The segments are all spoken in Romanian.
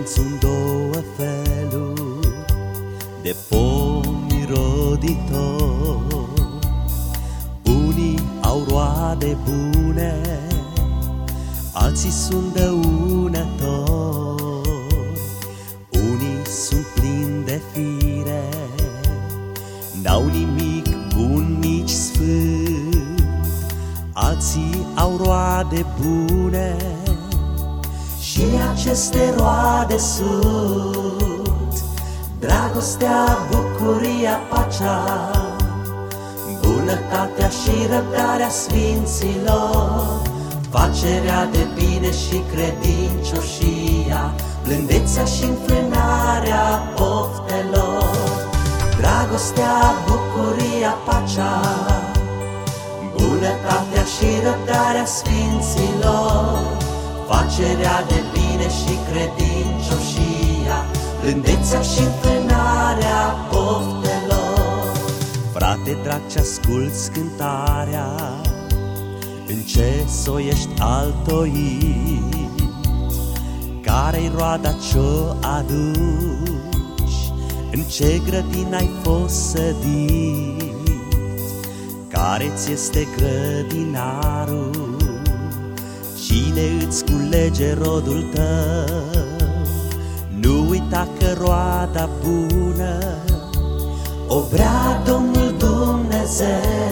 sunt două feluri de pomi roditori. Unii au roade bune, alții sunt dăunători. Unii sunt plini de fire, n-au nimic bun nici sfânt. Alții au roade bune și aceste roade sunt dragostea, bucuria, pacea, bunătatea și răbdarea sfinților, facerea de bine și credincioșia, blândețea și înfrânarea poftelor. Dragostea, bucuria, pacea, bunătatea și răbdarea sfinților, facerea de bine și credincioșia, blândețea și înfrânarea poftelor. Frate drag, ce asculți cântarea, în ce s-o ești altoit? Care-i roada ce-o aduci? În ce grădină ai fost sădit? Care-ți este grădinarul? Cine îți culege rodul tău? Nu uita că roada bună o vrea Domnul Dumnezeu.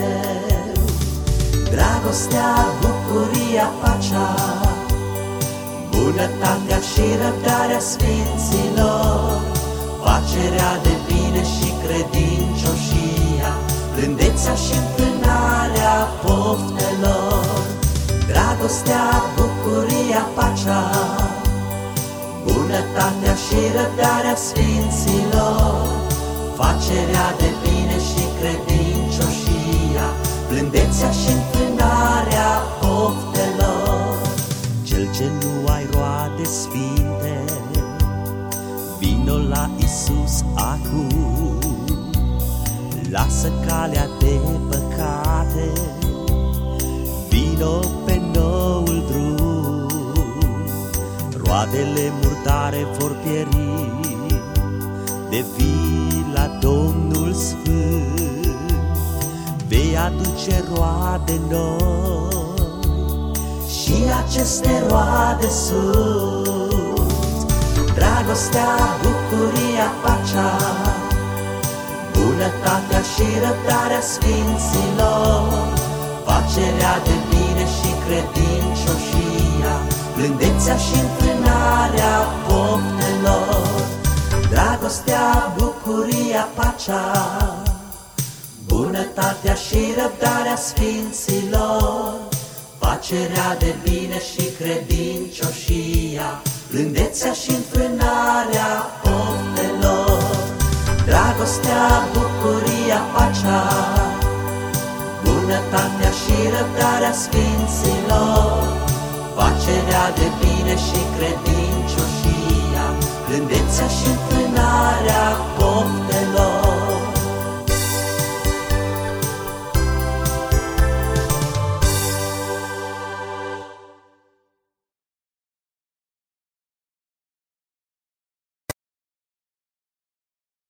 Dragostea, bucuria, pacea, bunătatea și răbdarea sfinților, facerea de bine și credincioșia, blândețea și înfrânarea poftelor. Dragostea, bucuria, pacea, bunătatea și răbdarea sfinților, facerea de bine și credincioșia, blândețea și înfrânarea poftelor. Cel ce nu ai roade sfinte, vino la Iisus acum. Lasă calea de păcate, vino pe noul drum. Roadele murdare vor pieri, de vii la Domnul Sfânt. Vei aduce roade noi și aceste roade sunt dragostea, bucuria, pacea, bunătatea și răbdarea sfinților, facerea de bine și credincioșia, blândețea și înfrânarea poftelor. Dragostea, bucuria, pacea, bunătatea și răbdarea sfinților, facerea de bine și credincioșia, blândețea și înfrânarea poftelor. Dragostea, bucuria, pacea, bunătatea și răbdarea sfinților, facerea de bine și credincioșia, blândețea și înfrânarea poftelor.